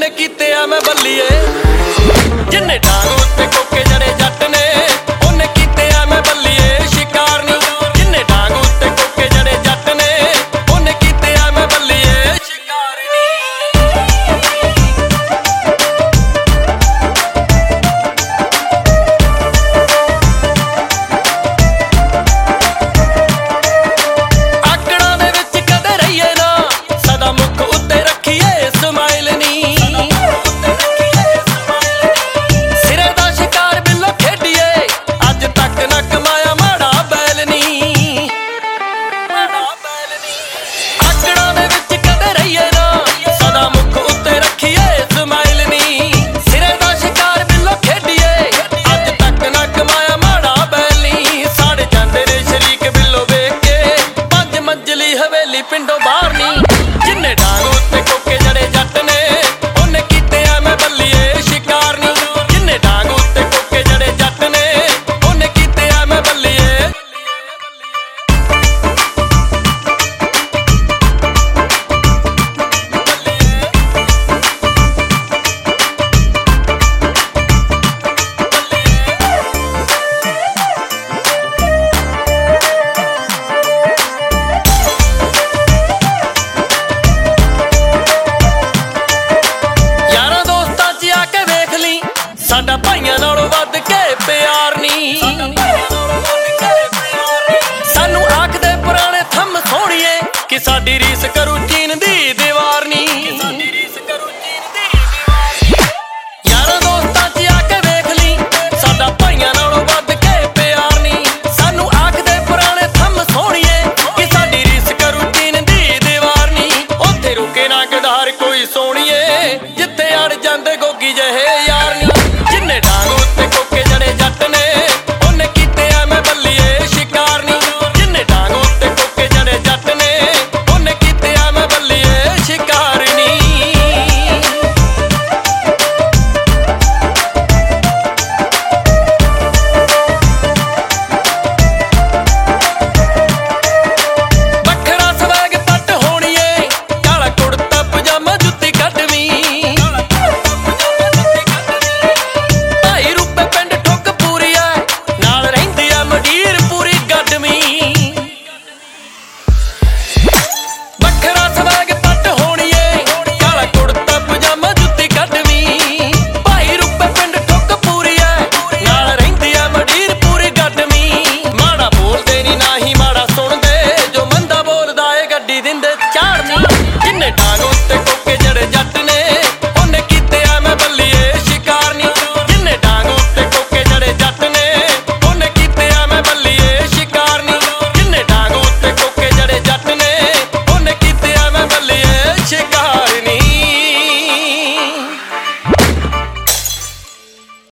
ਉਹਨੇ ਕੀਤੇ ਆ ਮੈਂ ਬੱਲੀਏ ਜਿੰਨੇ ਡਾਂਗ ਉੱਤੇ ਕੋਕੇ ਜੜੇ ਜੱਟ ਨੇ ਉਹਨੇ ਕੀਤੇ ਆ ਮੈਂ ਬੱਲੀਏ ਸ਼ਿਕਾਰ ਨੀ ਜਿੰਨੇ ਡਾਂਗ ਉੱਤੇ ਕੋਕੇ ਜੜੇ ਜੱਟ ਨੇ ਉਹਨੇ ਕੀਤੇ ਆ ਮੈਂ ਬੱਲੀਏ ਸ਼ਿਕਾਰ ਨੀ ਆਕੜਾਂ ਦੇ ਵਿੱਚ ਕਦੇ ਰਹੀਏ ਨਾ ਸਦਾ ਮੁੱਖ ਉੱਤੇ ਰੱਖੀਏ ਸਮਾਈਲ ਨੀ ਹਵੇਲੀ ਪਿੰਡੋਂ ਬਾਹਰ ਨੀ ਜਿੰਨੇ ਡਾਂਗ ਉੱਤੇ ਕੋਕੇ ਜੜੇ ਜੱਟ ਨੇ ਉਹਨੇ ਕੀਤੇ ਆ ਮੈਂ ਬੱਲੀਏ ਸ਼ਿਕਾਰ ਨੀ ਜਿੰਨੇ ਡਾਂਗ ਉੱਤੇ ਕੋਕੇ ਜੜੇ ਜੱਟ ਨੇ ਉਹਨੇ ਕੀਤੇ ਆ ਮੈਂ ਬੱਲੀਏ ਸਾਡਾ ਭਾਈਆਂ ਨਾਲੋਂ ਵੱਧ ਕੇ ਪਿਆਰ ਨੀ ਸਾਨੂੰ ਆਖਦੇ ਪੁਰਾਣੇ ਥੰਮ ਸੋਹਣੀਏ ਕਿ ਸਾਡੀ ਰੀਸ ਕਰੂ ਚੀਨ ਦੀ ਦੀਵਾਰ ਨੀ ਯਾਰਾਂ ਦੋਸਤਾਂ 'ਚ ਆ ਕੇ ਵੇਖ ਲਈ ਸਾਡਾ ਭਾਈਆਂ ਨਾਲੋਂ ਵੱਧ ਕੇ ਪਿਆਰ ਨੀ ਸਾਨੂੰ ਆਖਦੇ ਪੁਰਾਣੇ ਥੰਮ ਸੋਹਣੀਏ ਕਿ ਸਾਡੀ ਰੀਸ ਕਰੂ ਚੀਨ ਦੀ ਦੀਵਾਰ ਨੀ ਉੱਥੇ ਰੁਕੇ ਨਾ ਗਦਾਰ ਕੋਈ ਸੋਹਣੀਏ ਜਿੱਥੇ ਅੜ ਜਾਂਦੇ ਗੋਗੀ ਜਿਹੇ ਯਾਰ ਨੀ